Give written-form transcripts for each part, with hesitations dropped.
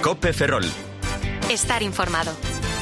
COPE Ferrol. Estar informado.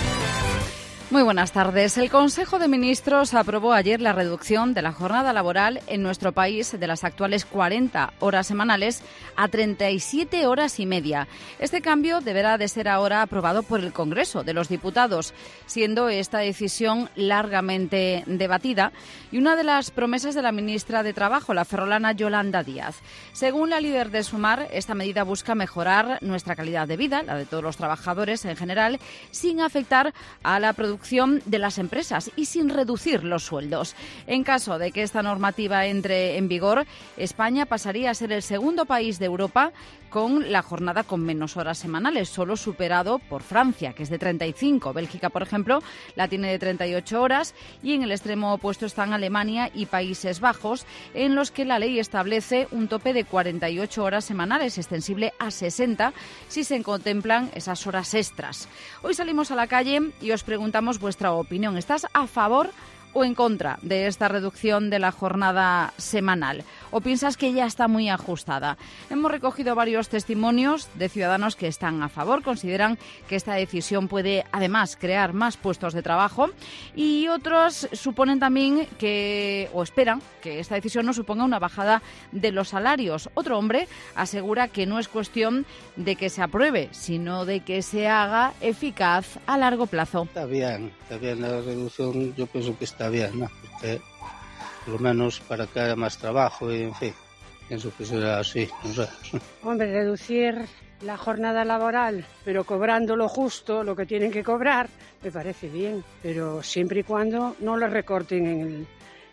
Muy buenas tardes. El Consejo de Ministros aprobó ayer la reducción de la jornada laboral en nuestro país de las actuales 40 horas semanales a 37 horas y media. Este cambio deberá de ser ahora aprobado por el Congreso de los Diputados, siendo esta decisión largamente debatida y una de las promesas de la ministra de Trabajo, la ferrolana Yolanda Díaz. Según la líder de Sumar, esta medida busca mejorar nuestra calidad de vida, la de todos los trabajadores en general, sin afectar a la producción de las empresas y sin reducir los sueldos. En caso de que esta normativa entre en vigor, España pasaría a ser el segundo país de Europa con la jornada con menos horas semanales, solo superado por Francia, que es de 35. Bélgica, por ejemplo, la tiene de 38 horas y en el extremo opuesto están Alemania y Países Bajos, en los que la ley establece un tope de 48 horas semanales, extensible a 60 si se contemplan esas horas extras. Hoy salimos a la calle y os preguntamos vuestra opinión. ¿Estás a favor o en contra de esta reducción de la jornada semanal? ¿O piensas que ya está muy ajustada? Hemos recogido varios testimonios de ciudadanos que están a favor, consideran que esta decisión puede además crear más puestos de trabajo, y otros suponen también que, o esperan, que esta decisión no suponga una bajada de los salarios. Otro hombre asegura que no es cuestión de que se apruebe, sino de que se haga eficaz a largo plazo. Está bien la reducción, yo pienso que está bien, ¿no? Porque por lo menos para que haya más trabajo y, en fin, pienso que será así, no sé. Hombre, reducir la jornada laboral, pero cobrando lo justo, lo que tienen que cobrar, me parece bien, pero siempre y cuando no lo recorten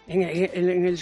en el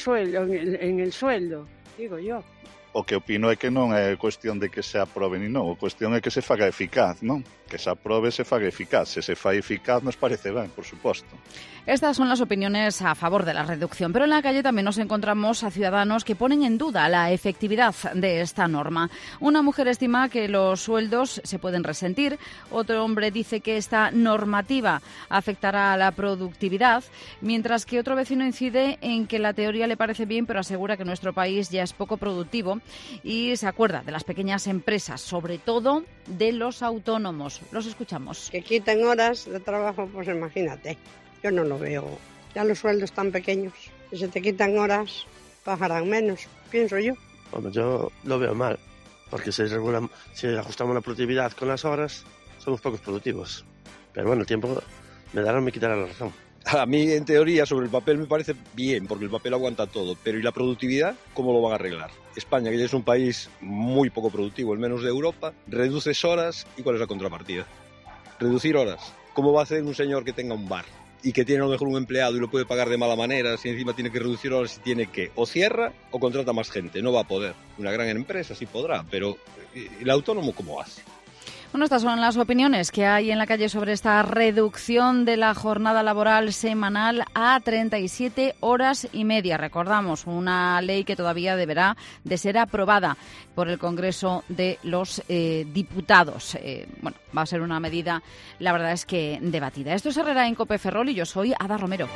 sueldo, digo yo. O que opino é que non é cuestión de que se aprobe ni non, a cuestión é que se faga eficaz, non? Que se aprobe se faga eficaz. Se se fai eficaz nos parece ben, por suposto. Estas son las opiniones a favor de la reducción, pero en la calle también nos encontramos a ciudadanos que ponen en duda la efectividad de esta norma. Una mujer estima que los sueldos se pueden resentir, otro hombre dice que esta normativa afectará a la productividad, mientras que otro vecino incide en que la teoría le parece bien, pero asegura que nuestro país ya es poco productivo y se acuerda de las pequeñas empresas, sobre todo de los autónomos. Los escuchamos. Que quiten horas de trabajo, pues imagínate. Yo no lo veo. Ya los sueldos tan pequeños. Si se te quitan horas, pagarán menos, pienso yo. Bueno, yo lo veo mal, porque si ajustamos la productividad con las horas, somos pocos productivos. Pero bueno, el tiempo me dará o me quitará la razón. A mí, en teoría, sobre el papel me parece bien, porque el papel aguanta todo. Pero ¿y la productividad? ¿Cómo lo van a arreglar? España, que ya es un país muy poco productivo, el menos de Europa, reduces horas, ¿y cuál es la contrapartida? Reducir horas. ¿Cómo va a hacer un señor que tenga un bar y que tiene a lo mejor un empleado y lo puede pagar de mala manera, si encima tiene que reducir horas y tiene que o cierra o contrata más gente? No va a poder. Una gran empresa sí podrá, pero ¿el autónomo cómo hace? Bueno, estas son las opiniones que hay en la calle sobre esta reducción de la jornada laboral semanal a 37 horas y media. Recordamos, una ley que todavía deberá de ser aprobada por el Congreso de los Diputados. Bueno, va a ser una medida, la verdad es que debatida. Esto es Herrera en COPE Ferrol y yo soy Ada Romero.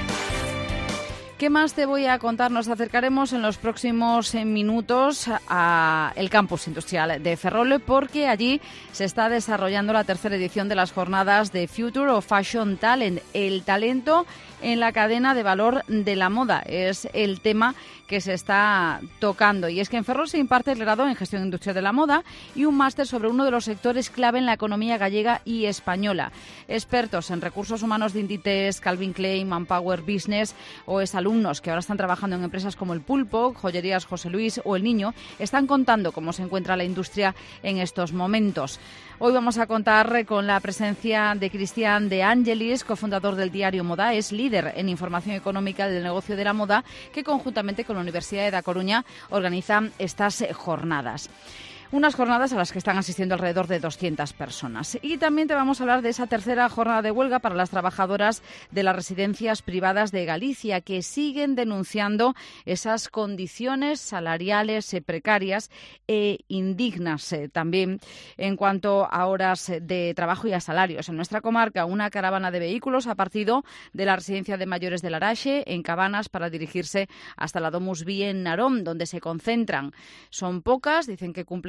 ¿Qué más te voy a contar? Nos acercaremos en los próximos minutos al campus industrial de Ferrol, porque allí se está desarrollando la tercera edición de las jornadas de Future of Fashion Talent. El talento en la cadena de valor de la moda es el tema que se está tocando. Y es que en Ferrol se imparte el grado en Gestión Industrial de la Moda y un máster sobre uno de los sectores clave en la economía gallega y española. Expertos en recursos humanos de Inditex, Calvin Klein, Manpower Business o exalumnos que ahora están trabajando en empresas como El Pulpo, Joyerías José Luis o El Niño están contando cómo se encuentra la industria en estos momentos. Hoy vamos a contar con la presencia de Cristian De Angelis, cofundador del diario Moda. Es líder en información económica del negocio de la moda, que conjuntamente con la Universidad de Da Coruña organiza estas jornadas. Unas jornadas a las que están asistiendo alrededor de 200 personas. Y también te vamos a hablar de esa tercera jornada de huelga para las trabajadoras de las residencias privadas de Galicia, que siguen denunciando esas condiciones salariales precarias e indignas también en cuanto a horas de trabajo y a salarios. En nuestra comarca, una caravana de vehículos ha partido de la residencia de mayores de Laraxe, en Cabanas, para dirigirse hasta la Domus Vie en Narón, donde se concentran. Son pocas, dicen que cumplen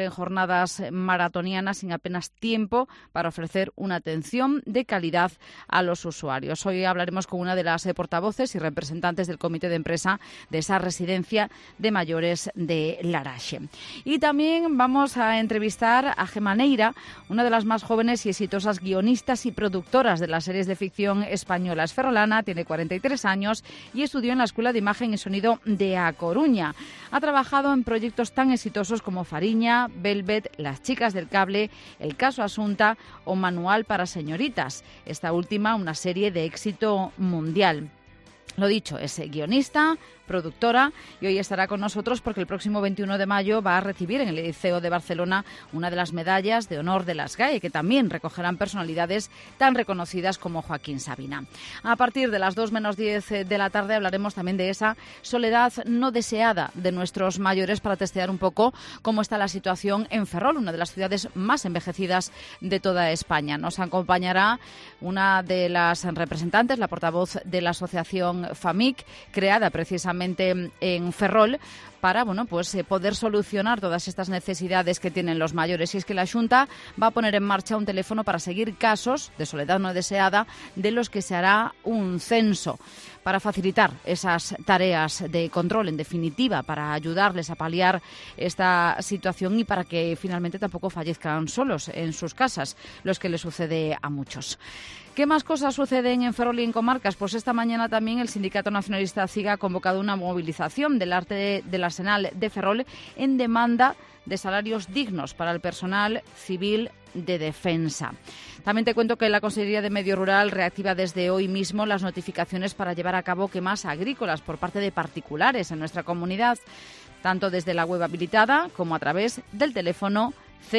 en jornadas maratonianas sin apenas tiempo para ofrecer una atención de calidad a los usuarios. Hoy hablaremos con una de las portavoces y representantes del comité de empresa de esa residencia de mayores de Laraxe. Y también vamos a entrevistar a Gemma Neira, una de las más jóvenes y exitosas guionistas y productoras de las series de ficción españolas. Ferrolana, tiene 43 años y estudió en la Escuela de Imagen y Sonido de A Coruña. Ha trabajado en proyectos tan exitosos como Fariña, Velvet, Las chicas del cable, El caso Asunta o Manual para señoritas. Esta última, una serie de éxito mundial. Lo dicho, es guionista, productora, y hoy estará con nosotros porque el próximo 21 de mayo va a recibir en el Liceo de Barcelona una de las medallas de honor de las GAE, que también recogerán personalidades tan reconocidas como Joaquín Sabina. A partir de las 2 menos 10 de la tarde hablaremos también de esa soledad no deseada de nuestros mayores para testear un poco cómo está la situación en Ferrol, una de las ciudades más envejecidas de toda España. Nos acompañará una de las representantes, la portavoz de la asociación FAMIC, creada precisamente en Ferrol, para poder solucionar todas estas necesidades que tienen los mayores. Y es que la Xunta va a poner en marcha un teléfono para seguir casos de soledad no deseada, de los que se hará un censo para facilitar esas tareas de control, en definitiva, para ayudarles a paliar esta situación y para que finalmente tampoco fallezcan solos en sus casas, los que les sucede a muchos. ¿Qué más cosas suceden en Ferrol y en comarcas? Pues esta mañana también el Sindicato Nacionalista CIG ha convocado una movilización del arte del Arsenal de Ferrol en demanda de salarios dignos para el personal civil de defensa. También te cuento que la Consellería de Medio Rural reactiva desde hoy mismo las notificaciones para llevar a cabo quemas agrícolas por parte de particulares en nuestra comunidad, tanto desde la web habilitada como a través del teléfono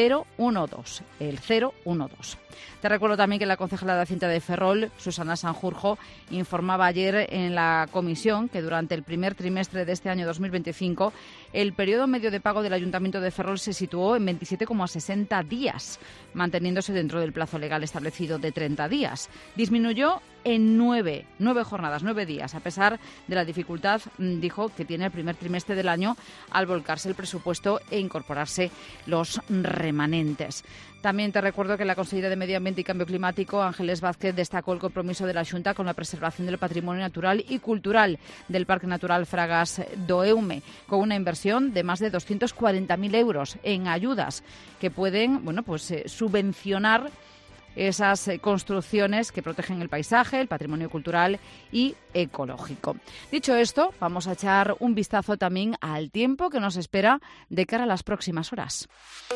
012, el 012. Te recuerdo también que la concejala de Hacienda de Ferrol, Susana Sanjurjo, informaba ayer en la comisión que durante el primer trimestre de este año 2025 el periodo medio de pago del Ayuntamiento de Ferrol se situó en 27,60 días, manteniéndose dentro del plazo legal establecido de 30 días. Disminuyó en 9 jornadas, 9 días, a pesar de la dificultad, dijo, que tiene el primer trimestre del año al volcarse el presupuesto e incorporarse los remanentes. También te recuerdo que la consejera de Medio Ambiente y Cambio Climático, Ángeles Vázquez, destacó el compromiso de la Xunta con la preservación del patrimonio natural y cultural del Parque Natural Fragas do Eume, con una inversión de más de 240.000 euros en ayudas que pueden subvencionar esas construcciones que protegen el paisaje, el patrimonio cultural y ecológico. Dicho esto, vamos a echar un vistazo también al tiempo que nos espera de cara a las próximas horas.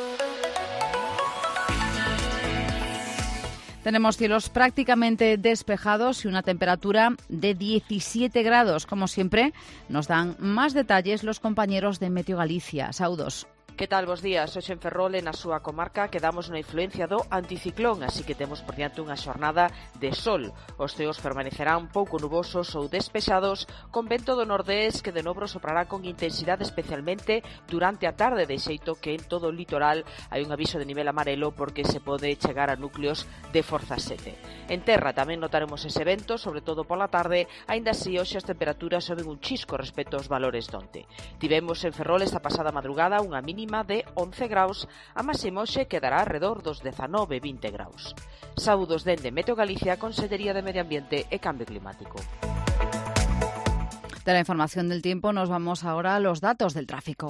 Tenemos cielos prácticamente despejados y una temperatura de 17 grados. Como siempre, nos dan más detalles los compañeros de Meteo Galicia. Saúdos. Que tal, bos días? Hoxe en Ferrol, na súa comarca, quedamos na influencia do anticiclón, así que temos por diante unha xornada de sol. Os ceos permanecerán pouco nubosos ou despexados, con vento do nordés que de novo soprará con intensidade especialmente durante a tarde, de xeito que en todo o litoral hai un aviso de nivel amarelo porque se pode chegar a núcleos de forza 7. En terra tamén notaremos ese vento, sobre todo pola tarde, aínda así hoxe as temperaturas soben un chisco respecto aos valores donte. Tivemos en Ferrol esta pasada madrugada unha mínima de 11 graus, a máxima hoxe quedará alrededor dos 19-20 graus. Saúdos dende Meteo Galicia, Consellería de Medio Ambiente e Cambio Climático. De la información del tiempo nos vamos ahora a los datos del tráfico.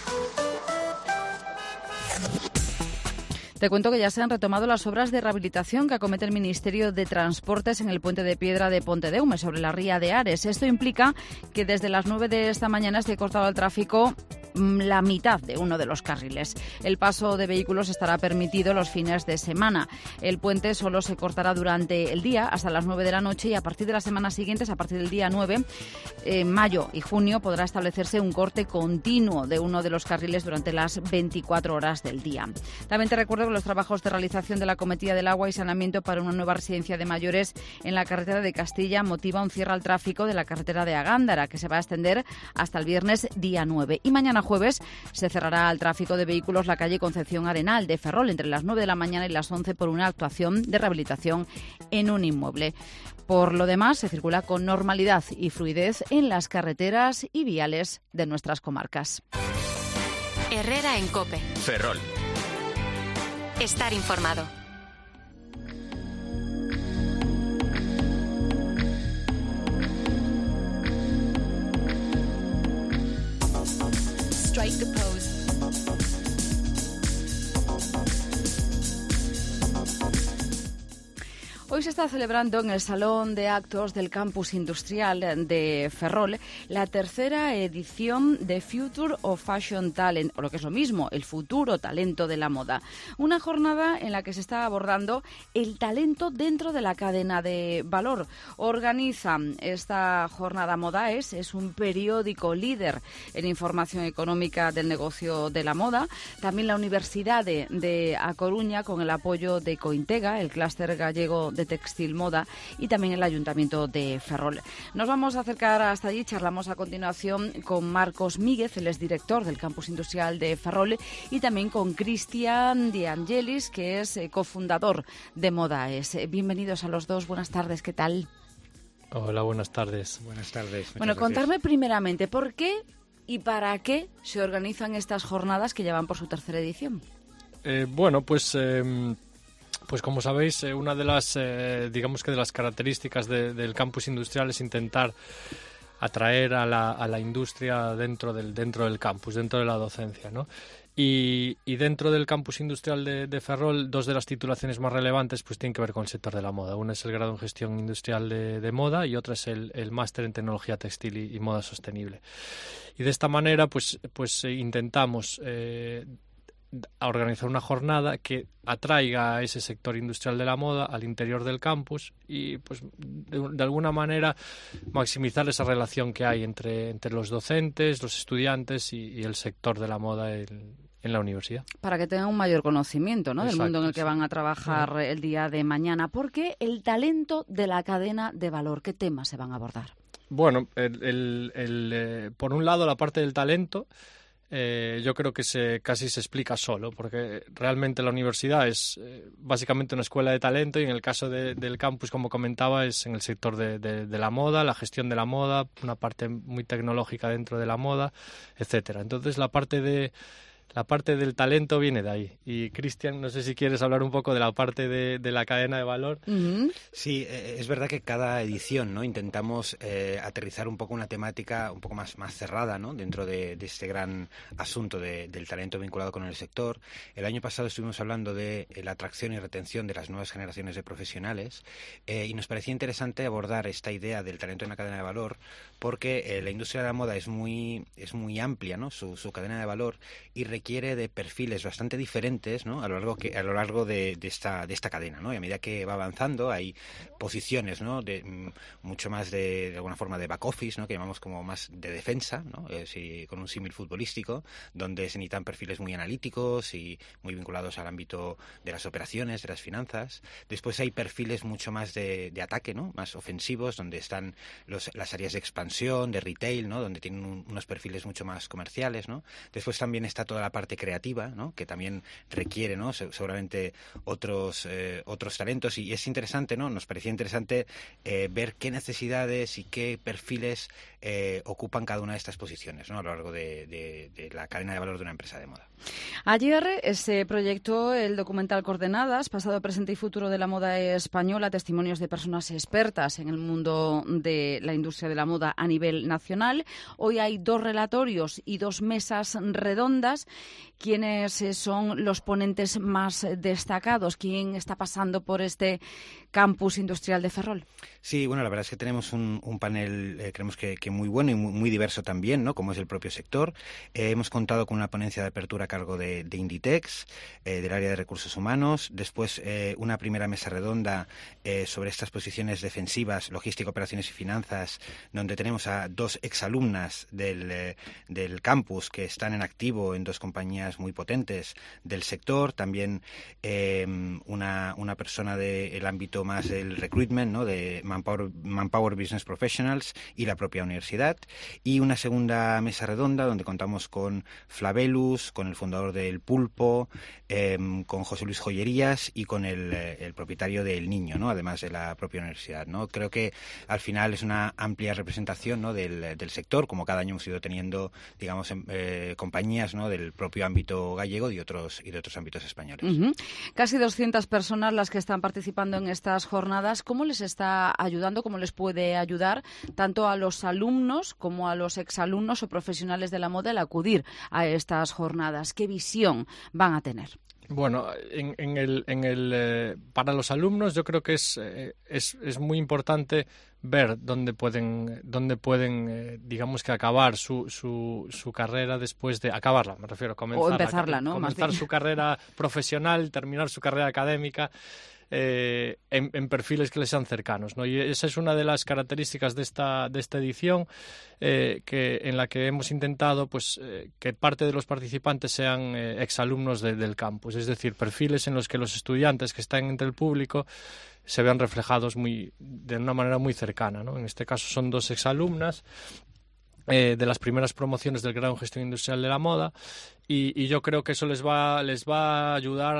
Te cuento que ya se han retomado las obras de rehabilitación que acomete el Ministerio de Transportes en el puente de piedra de Pontedeume, sobre la ría de Ares. Esto implica que desde las 9 de esta mañana se ha cortado el tráfico la mitad de uno de los carriles. El paso de vehículos estará permitido los fines de semana. El puente solo se cortará durante el día hasta las 9 de la noche y a partir de las semanas siguientes, a partir del día 9, mayo y junio, podrá establecerse un corte continuo de uno de los carriles durante las 24 horas del día. También te recuerdo que los trabajos de realización de la Cometida del Agua y Saneamiento para una nueva residencia de mayores en la carretera de Castilla motiva un cierre al tráfico de la carretera de Agándara, que se va a extender hasta el viernes día 9. Y mañana jueves se cerrará al tráfico de vehículos la calle Concepción Arenal de Ferrol entre las 9 de la mañana y las 11 por una actuación de rehabilitación en un inmueble. Por lo demás, se circula con normalidad y fluidez en las carreteras y viales de nuestras comarcas. Herrera en COPE. Ferrol. Estar informado. Strike the pose. Hoy se está celebrando en el Salón de Actos del Campus Industrial de Ferrol la tercera edición de Future of Fashion Talent, o lo que es lo mismo, el futuro talento de la moda. Una jornada en la que se está abordando el talento dentro de la cadena de valor. Organiza esta jornada Modaes, es un periódico líder en información económica del negocio de la moda. También la Universidad de A Coruña, con el apoyo de Cointega, el clúster gallego de textil moda, y también el Ayuntamiento de Ferrol. Nos vamos a acercar hasta allí, charlamos a continuación con Marcos Míguez, él es director del Campus Industrial de Ferrol, y también con Cristian De Angelis, que es cofundador de Modaes. Bienvenidos a los dos, buenas tardes, ¿qué tal? Hola, buenas tardes. Buenas tardes. Bueno, contarme primeramente, ¿por qué y para qué se organizan estas jornadas que llevan por su tercera edición? Pues como sabéis, una de las, digamos que de las características del campus industrial es intentar atraer a la industria dentro del campus, dentro de la docencia, ¿no? Y dentro del campus industrial de Ferrol, dos de las titulaciones más relevantes pues tienen que ver con el sector de la moda. Una es el grado en gestión industrial de moda y otra es el máster en tecnología textil y moda sostenible. Y de esta manera pues intentamos a organizar una jornada que atraiga a ese sector industrial de la moda al interior del campus y pues de alguna manera maximizar esa relación que hay entre los docentes, los estudiantes y el sector de la moda en la universidad. Para que tengan un mayor conocimiento, ¿no? Del mundo en el que van a trabajar el día de mañana. ¿Por qué el talento de la cadena de valor? ¿Qué temas se van a abordar? Bueno, por un lado la parte del talento. Yo creo que casi se explica solo, porque realmente la universidad es básicamente una escuela de talento y en el caso del campus, como comentaba, es en el sector de la moda, la gestión de la moda, una parte muy tecnológica dentro de la moda, etcétera. Entonces la parte del talento viene de ahí. Y Cristian, no sé si quieres hablar un poco de la parte de la cadena de valor. Uh-huh. Sí, es verdad que cada edición, ¿no? Intentamos aterrizar un poco una temática un poco más cerrada, ¿no? Dentro de este gran asunto del talento vinculado con el sector. El año pasado estuvimos hablando de la atracción y retención de las nuevas generaciones de profesionales y nos parecía interesante abordar esta idea del talento en la cadena de valor porque la industria de la moda es muy amplia, ¿no? Su cadena de valor y requiere de perfiles bastante diferentes, ¿no? a lo largo de esta cadena, ¿no? Y a medida que va avanzando hay posiciones, ¿no? Mucho más de alguna forma de back office, ¿no? Que llamamos como más de defensa, ¿no? Con un símil futbolístico, donde se necesitan perfiles muy analíticos y muy vinculados al ámbito de las operaciones, de las finanzas. Después hay perfiles mucho más de ataque, ¿no? Más ofensivos, donde están las áreas de expansión, de retail, ¿no? Donde tienen unos perfiles mucho más comerciales, ¿no? Después también está toda la parte creativa, ¿no? Que también requiere, ¿no? Seguramente otros talentos y es interesante, ¿no? Nos parecía interesante ver qué necesidades y qué perfiles ocupan cada una de estas posiciones, ¿no? A lo largo de la cadena de valor de una empresa de moda. Ayer se proyectó el documental Coordenadas, pasado, presente y futuro de la moda española, testimonios de personas expertas en el mundo de la industria de la moda a nivel nacional. Hoy hay 2 relatorios y 2 mesas redondas. ¿Quiénes son los ponentes más destacados? ¿Quién está pasando por este campus industrial de Ferrol? Sí, bueno, la verdad es que tenemos un panel, creemos que muy bueno y muy diverso también, ¿no? Como es el propio sector. Hemos contado con una ponencia de apertura a cargo de Inditex, del área de recursos humanos. Después, una primera mesa redonda sobre estas posiciones defensivas, logística, operaciones y finanzas, donde tenemos a 2 exalumnas del campus que están en activo en 2 compañías muy potentes del sector. También una persona del ámbito más del recruitment, ¿no? De Manpower Business Professionals y la propia universidad. Y una segunda mesa redonda donde contamos con Flavelus, con el fundador del Pulpo, con José Luis Joyerías y con el propietario del Niño, ¿no? Además de la propia universidad, ¿no? Creo que al final es una amplia representación, ¿no? del sector, como cada año hemos ido teniendo, digamos, compañías, ¿no? del propio ámbito gallego y de otros ámbitos españoles. Casi 200 personas las que están participando en estas jornadas. ¿Cómo les está ayudando, cómo les puede ayudar tanto a los alumnos como a los exalumnos o profesionales de la moda el acudir a estas jornadas? ¿Qué visión van a tener? Bueno, para los alumnos yo creo que es muy importante ver dónde pueden digamos que acabar su carrera después de acabarla, me refiero, comenzar su carrera profesional, terminar su carrera académica. En perfiles que les sean cercanos, ¿no? Y esa es una de las características de esta edición, en la que hemos intentado que parte de los participantes sean exalumnos del campus, es decir, perfiles en los que los estudiantes que están entre el público se vean reflejados de una manera muy cercana, ¿no? En este caso son 2 exalumnas de las primeras promociones del grado en Gestión Industrial de la Moda, y yo creo que eso les va a ayudar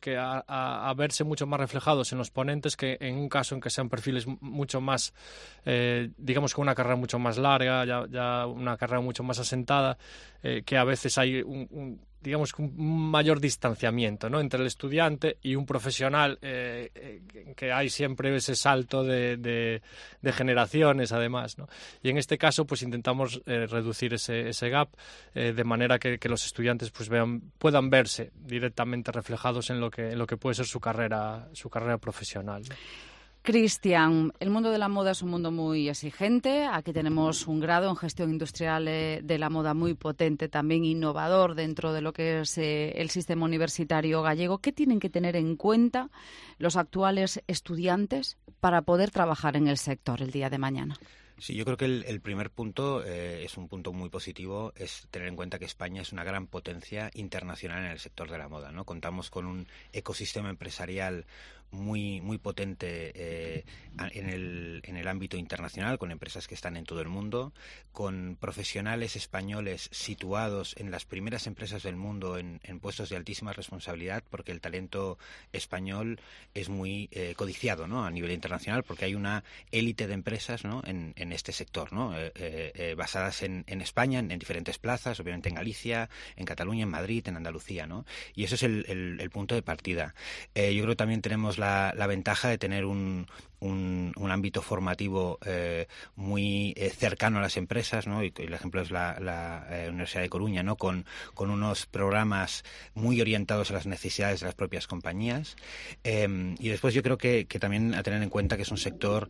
a verse mucho más reflejados en los ponentes, que en un caso en que sean perfiles mucho más, con una carrera mucho más larga, ya una carrera mucho más asentada, que a veces hay un mayor distanciamiento, ¿no?, entre el estudiante y un profesional, que hay siempre ese salto de generaciones, además, ¿no? Y en este caso pues intentamos reducir ese gap, de manera que los estudiantes puedan verse directamente reflejados en lo que puede ser su carrera profesional, ¿no? Cristian, el mundo de la moda es un mundo muy exigente. Aquí tenemos un grado en gestión industrial de la moda muy potente, también innovador dentro de lo que es el sistema universitario gallego. ¿Qué tienen que tener en cuenta los actuales estudiantes para poder trabajar en el sector el día de mañana? Sí, yo creo que el primer punto es un punto muy positivo, es tener en cuenta que España es una gran potencia internacional en el sector de la moda, ¿no? Contamos con un ecosistema empresarial muy potente en el ámbito internacional, con empresas que están en todo el mundo, con profesionales españoles situados en las primeras empresas del mundo en puestos de altísima responsabilidad, porque el talento español es muy codiciado, ¿no?, a nivel internacional, porque hay una élite de empresas, ¿no?, en este sector, ¿no?, basadas en España, en diferentes plazas, obviamente en Galicia, en Cataluña, en Madrid, en Andalucía, ¿no? Y eso es el punto de partida. Yo creo que también tenemos la ventaja de tener un ámbito formativo muy cercano a las empresas, ¿no? Y el ejemplo es la Universidad de Coruña, ¿no?, con unos programas muy orientados a las necesidades de las propias compañías. Y después yo creo que también a tener en cuenta que es un sector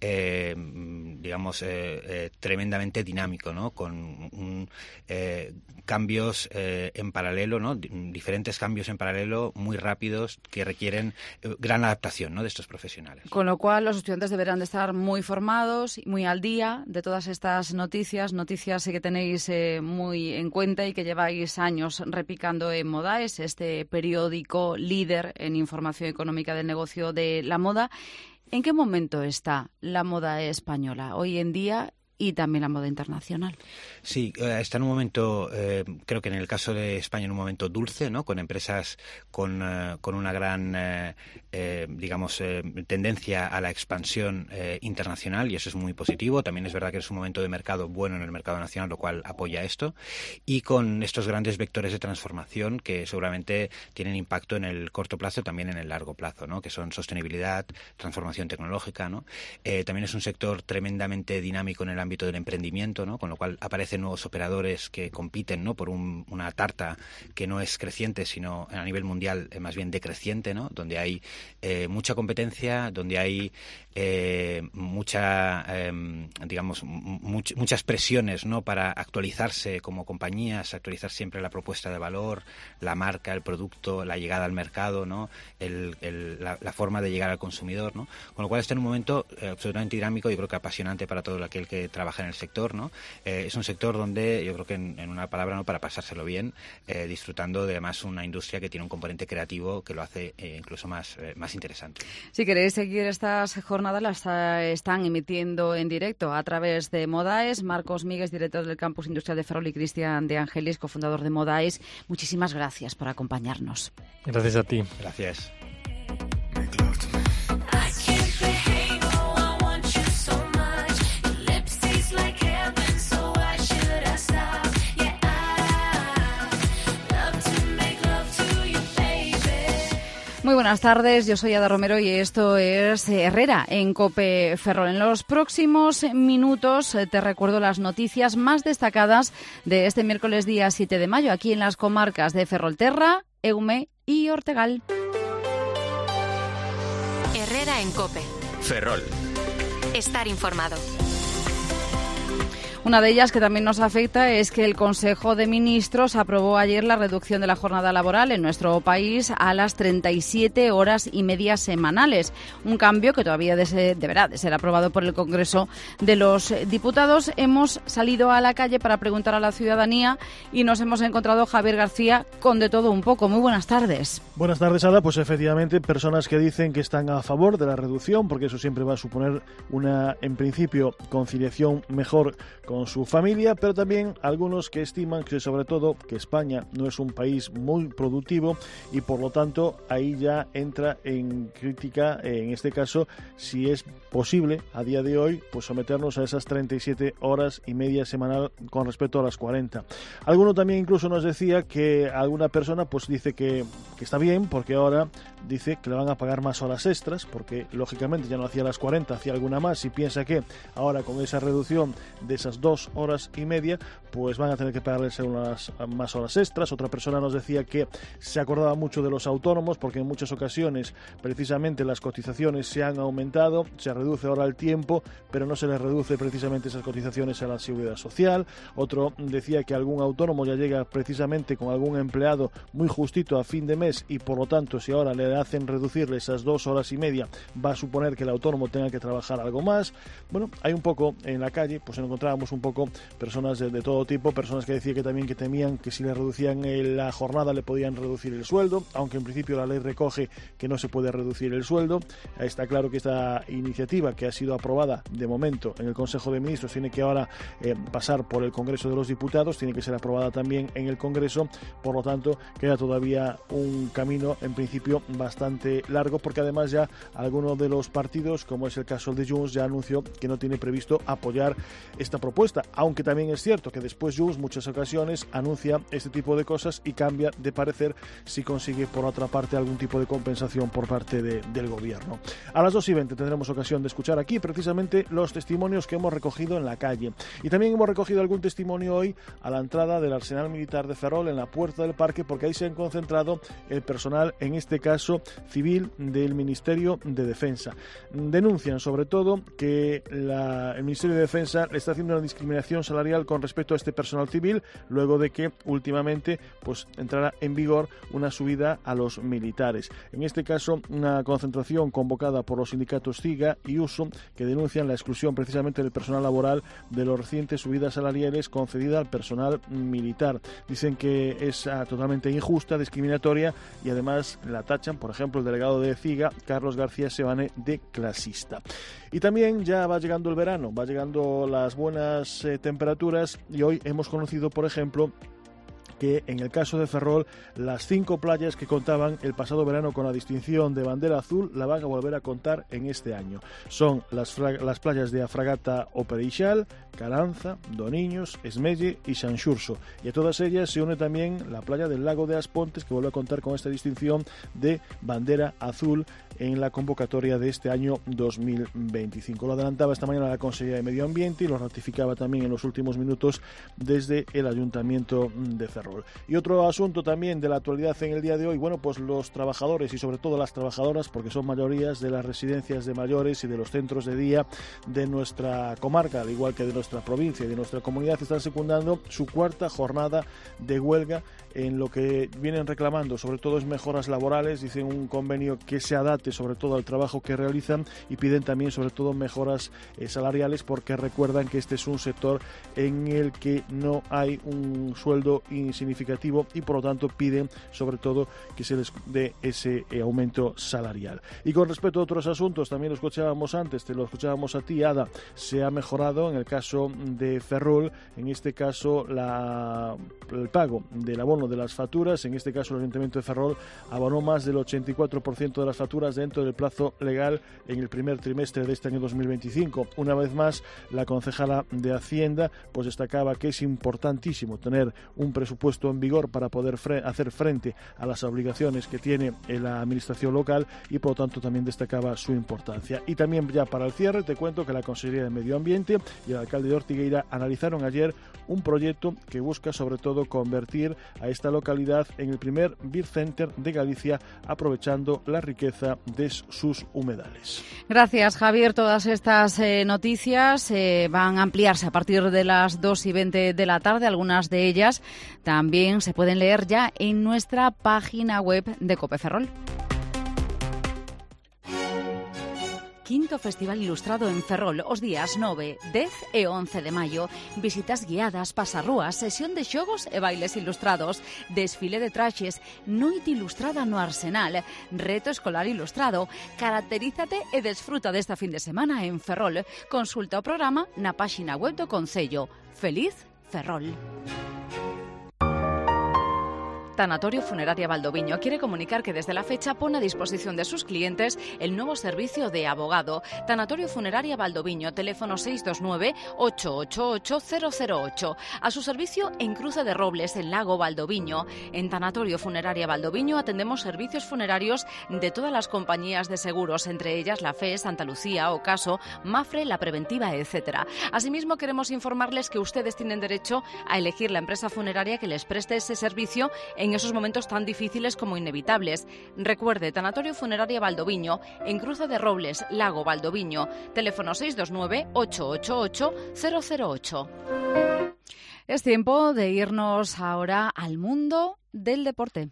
tremendamente dinámico, ¿no?, con cambios en paralelo, ¿no?, diferentes cambios en paralelo muy rápidos que requieren gran adaptación, ¿no?, de estos profesionales. Con lo cual los estudiantes deberán de estar muy formados y muy al día de todas estas noticias que tenéis muy en cuenta y que lleváis años repicando en Modaes, este periódico líder en información económica del negocio de la moda. ¿En qué momento está la moda española hoy en día y también la moda internacional? Sí, está en un momento, creo que en el caso de España, en un momento dulce, ¿no?, con empresas con una gran, tendencia a la expansión internacional, y eso es muy positivo. También es verdad que es un momento de mercado bueno en el mercado nacional, lo cual apoya esto, y con estos grandes vectores de transformación que seguramente tienen impacto en el corto plazo, también en el largo plazo, ¿no?, que son sostenibilidad, transformación tecnológica, ¿no? También es un sector tremendamente dinámico en el ámbito del emprendimiento, ¿no?, con lo cual aparecen nuevos operadores que compiten, ¿no?, por una tarta que no es creciente, sino a nivel mundial más bien decreciente, ¿no?, donde hay mucha competencia, donde hay muchas presiones, ¿no?, para actualizarse como compañías, actualizar siempre la propuesta de valor, la marca, el producto, la llegada al mercado, ¿no?, la forma de llegar al consumidor, ¿no? Con lo cual está en un momento absolutamente dinámico, yo creo que apasionante para todo aquel que trabaja en el sector, ¿no? Es un sector donde yo creo que en una palabra, ¿no?, para pasárselo bien, disfrutando de además una industria que tiene un componente creativo que lo hace incluso más interesante. Si queréis seguir estas jornadas, las están emitiendo en directo a través de Modaes. Marcos Míguez, director del Campus Industrial de Ferrol, y Cristian de Angelis, cofundador de Modaes. Muchísimas gracias por acompañarnos. Gracias a ti. Gracias. Muy buenas tardes, yo soy Ada Romero y esto es Herrera en COPE Ferrol. En los próximos minutos te recuerdo las noticias más destacadas de este miércoles día 7 de mayo aquí en las comarcas de Ferrolterra, Eume y Ortegal. Herrera en COPE Ferrol. Estar informado. Una de ellas que también nos afecta es que el Consejo de Ministros aprobó ayer la reducción de la jornada laboral en nuestro país a las 37 horas y media semanales. Un cambio que todavía deberá de ser aprobado por el Congreso de los Diputados. Hemos salido a la calle para preguntar a la ciudadanía y nos hemos encontrado, Javier García, con de todo un poco. Muy buenas tardes. Buenas tardes, Ada. Pues efectivamente, personas que dicen que están a favor de la reducción, porque eso siempre va a suponer una, en principio, conciliación mejor con su familia, pero también algunos que estiman que sobre todo que España no es un país muy productivo y por lo tanto ahí ya entra en crítica, en este caso, si es posible a día de hoy pues someternos a esas 37 horas y media semanal con respecto a las 40. Alguno también incluso nos decía que alguna persona pues dice que está bien porque ahora dice que le van a pagar más horas extras porque lógicamente ya no hacía las 40, hacía alguna más y piensa que ahora con esa reducción de esas 2 horas y media pues van a tener que pagarles unas más horas extras. Otra persona nos decía que se acordaba mucho de los autónomos porque en muchas ocasiones precisamente las cotizaciones se han aumentado, se reduce ahora el tiempo pero no se les reduce precisamente esas cotizaciones a la seguridad social. Otro decía que algún autónomo ya llega precisamente con algún empleado muy justito a fin de mes y por lo tanto si ahora le hacen reducirle esas 2 horas y media va a suponer que el autónomo tenga que trabajar algo más. Bueno, hay un poco en la calle, pues encontrábamos un poco personas de todo tipo, personas que decían que también que temían que si le reducían la jornada le podían reducir el sueldo, aunque en principio la ley recoge que no se puede reducir el sueldo. Está claro que esta iniciativa que ha sido aprobada de momento en el Consejo de Ministros tiene que ahora pasar por el Congreso de los Diputados, tiene que ser aprobada también en el Congreso, por lo tanto queda todavía un camino en principio bastante largo porque además ya algunos de los partidos, como es el caso de Junts, ya anunció que no tiene previsto apoyar esta propuesta, aunque también es cierto que después Junts muchas ocasiones anuncia este tipo de cosas y cambia de parecer si consigue por otra parte algún tipo de compensación por parte del gobierno. A las 2:20 tendremos ocasión de escuchar aquí precisamente los testimonios que hemos recogido en la calle y también hemos recogido algún testimonio hoy a la entrada del Arsenal Militar de Ferrol en la puerta del parque porque ahí se han concentrado el personal, en este caso civil del Ministerio de Defensa. Denuncian sobre todo que el Ministerio de Defensa le está haciendo una discriminación salarial con respecto a este personal civil luego de que últimamente pues entrara en vigor una subida a los militares. En este caso una concentración convocada por los sindicatos CIGA y USO que denuncian la exclusión precisamente del personal laboral de las recientes subidas salariales concedidas al personal militar. Dicen que es totalmente injusta, discriminatoria y además la tachan, por ejemplo, el delegado de CIGA, Carlos García Sebane, de clasista. Y también ya va llegando el verano, va llegando las buenas temperaturas y hoy hemos conocido, por ejemplo, que en el caso de Ferrol, las 5 playas que contaban el pasado verano con la distinción de bandera azul la van a volver a contar en este año. Son las playas de Afragata o Pereixal, Caranza, Doniños, Esmelle y Sanxurso. Y a todas ellas se une también la playa del Lago de Aspontes, que vuelve a contar con esta distinción de bandera azul en la convocatoria de este año 2025. Lo adelantaba esta mañana la Consejería de Medio Ambiente y lo ratificaba también en los últimos minutos desde el Ayuntamiento de Ferrol. Y otro asunto también de la actualidad en el día de hoy, bueno, pues los trabajadores y sobre todo las trabajadoras, porque son mayorías de las residencias de mayores y de los centros de día de nuestra comarca, al igual que de nuestra provincia y de nuestra comunidad, están secundando su 4ª jornada de huelga en lo que vienen reclamando, sobre todo es mejoras laborales, dicen un convenio que se adapte sobre todo al trabajo que realizan y piden también sobre todo mejoras salariales porque recuerdan que este es un sector en el que no hay un sueldo insignificativo y por lo tanto piden sobre todo que se les dé ese aumento salarial. Y con respecto a otros asuntos, también lo escuchábamos antes, te lo escuchábamos a ti, Ada, se ha mejorado en el caso de Ferrol, en este caso el pago del abono de las facturas, en este caso el Ayuntamiento de Ferrol abonó más del 84% de las facturas dentro del plazo legal en el primer trimestre de este año 2025. Una vez más, la concejala de Hacienda pues destacaba que es importantísimo tener un presupuesto puesto en vigor para poder hacer frente a las obligaciones que tiene la administración local y por lo tanto también destacaba su importancia. Y también ya para el cierre te cuento que la Consejería de Medio Ambiente y el alcalde de Ortigueira analizaron ayer un proyecto que busca sobre todo convertir a esta localidad en el primer beer center de Galicia, aprovechando la riqueza de sus humedales. Gracias, Javier. Todas estas noticias van a ampliarse a partir de las 2:20 de la tarde. Algunas de ellas también se pueden leer ya en nuestra página web de COPE Ferrol. Quinto Festival Ilustrado en Ferrol, os días 9, 10 e 11 de maio. Visitas guiadas, pasarrúas, sesión de xogos e bailes ilustrados, desfile de traxes, noite ilustrada no Arsenal, reto escolar ilustrado. Caracterízate e desfruta desta fin de semana en Ferrol. Consulta o programa na páxina web do Concello. Feliz Ferrol. Tanatorio Funeraria Valdoviño quiere comunicar que desde la fecha pone a disposición de sus clientes el nuevo servicio de abogado. Tanatorio Funeraria Valdoviño, teléfono 629-888-008. A su servicio en Cruce de Robles, en Lago Valdoviño. En Tanatorio Funeraria Valdoviño atendemos servicios funerarios de todas las compañías de seguros, entre ellas la FE, Santa Lucía, Ocaso, Mafre, La Preventiva, etc. Asimismo, queremos informarles que ustedes tienen derecho a elegir la empresa funeraria que les preste ese servicio en esos momentos tan difíciles como inevitables. Recuerde, Tanatorio Funeraria Valdoviño, en Cruce de Robles, Lago Valdoviño, teléfono 629-888-008. Es tiempo de irnos ahora al mundo del deporte.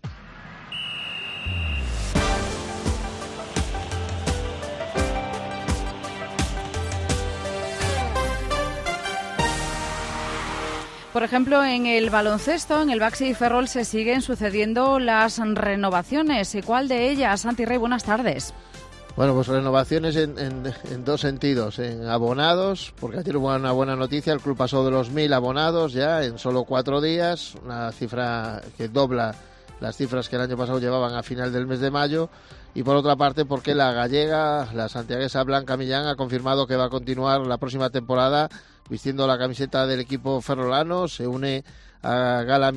Por ejemplo, en el baloncesto, en el Baxi Ferrol se siguen sucediendo las renovaciones. ¿Y cuál de ellas? Santi Rey, buenas tardes. Bueno, pues renovaciones en dos sentidos. En abonados, porque ayer hubo una buena noticia, el club pasó de los 1.000 abonados ya en solo 4 días, una cifra que dobla las cifras que el año pasado llevaban a final del mes de mayo. Y por otra parte, porque la gallega, la santiaguesa Blanca Millán, ha confirmado que va a continuar la próxima temporada vistiendo la camiseta del equipo ferrolano. Se une a Gala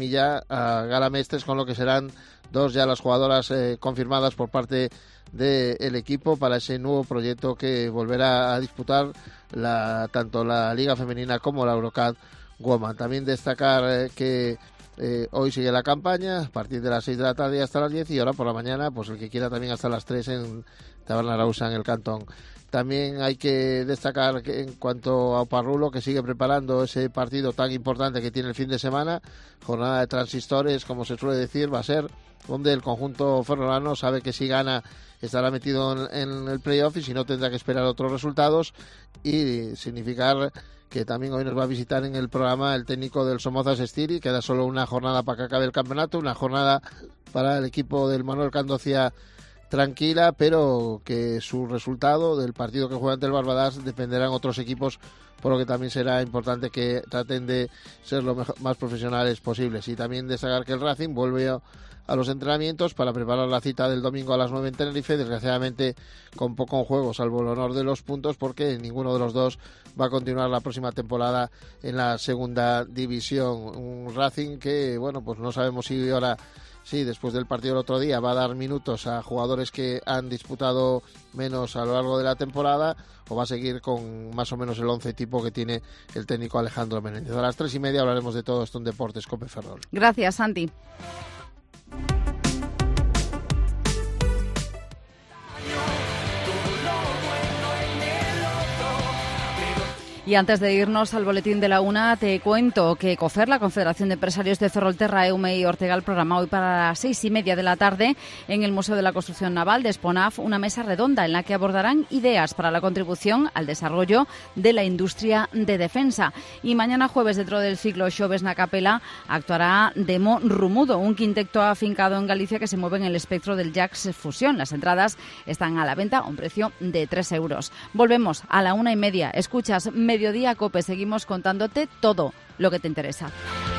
Mestres, con lo que serán 2 ya las jugadoras confirmadas por parte del equipo para ese nuevo proyecto que volverá a disputar tanto la Liga Femenina como la Eurocup Women. También destacar que hoy sigue la campaña a partir de las 6 de la tarde hasta las 10, y ahora por la mañana, pues el que quiera también hasta las 3 en Taberna Arausa, en el Cantón. También hay que destacar que en cuanto a Oparrulo, que sigue preparando ese partido tan importante que tiene el fin de semana, jornada de transistores, como se suele decir, va a ser donde el conjunto ferrolano sabe que si gana estará metido en el playoff y si no tendrá que esperar otros resultados, y significar que también hoy nos va a visitar en el programa el técnico del Somozas Estiri. Queda solo una jornada para que acabe el campeonato, una jornada para el equipo del Manuel Candocia tranquila, pero que su resultado del partido que juega ante el Barbadas dependerán otros equipos, por lo que también será importante que traten de ser lo más profesionales posibles. Y también destacar que el Racing vuelve a los entrenamientos para preparar la cita del domingo a las 9 en Tenerife, desgraciadamente con poco en juego, salvo el honor de los puntos, porque ninguno de los dos va a continuar la próxima temporada en la segunda división. Un Racing que, bueno, pues no sabemos si ahora, sí, después del partido del otro día, va a dar minutos a jugadores que han disputado menos a lo largo de la temporada, o va a seguir con más o menos el 11 tipo que tiene el técnico Alejandro Menéndez. A las 3:30 hablaremos de todo esto en Deportes COPE Ferrol. Gracias, Santi. Y antes de irnos al boletín de la una, te cuento que COFER, la Confederación de Empresarios de Ferrolterra, EUME y Ortegal, programa hoy para las 6:30 de la tarde en el Museo de la Construcción Naval de Esponaf una mesa redonda en la que abordarán ideas para la contribución al desarrollo de la industria de defensa. Y mañana jueves, dentro del ciclo Xoves na Capela, actuará Demo Rumudo, un quinteto afincado en Galicia que se mueve en el espectro del jazz fusión. Las entradas están a la venta a un precio de 3 euros. Volvemos a la 1:30. Escuchas Mediodía COPE. Seguimos contándote todo lo que te interesa.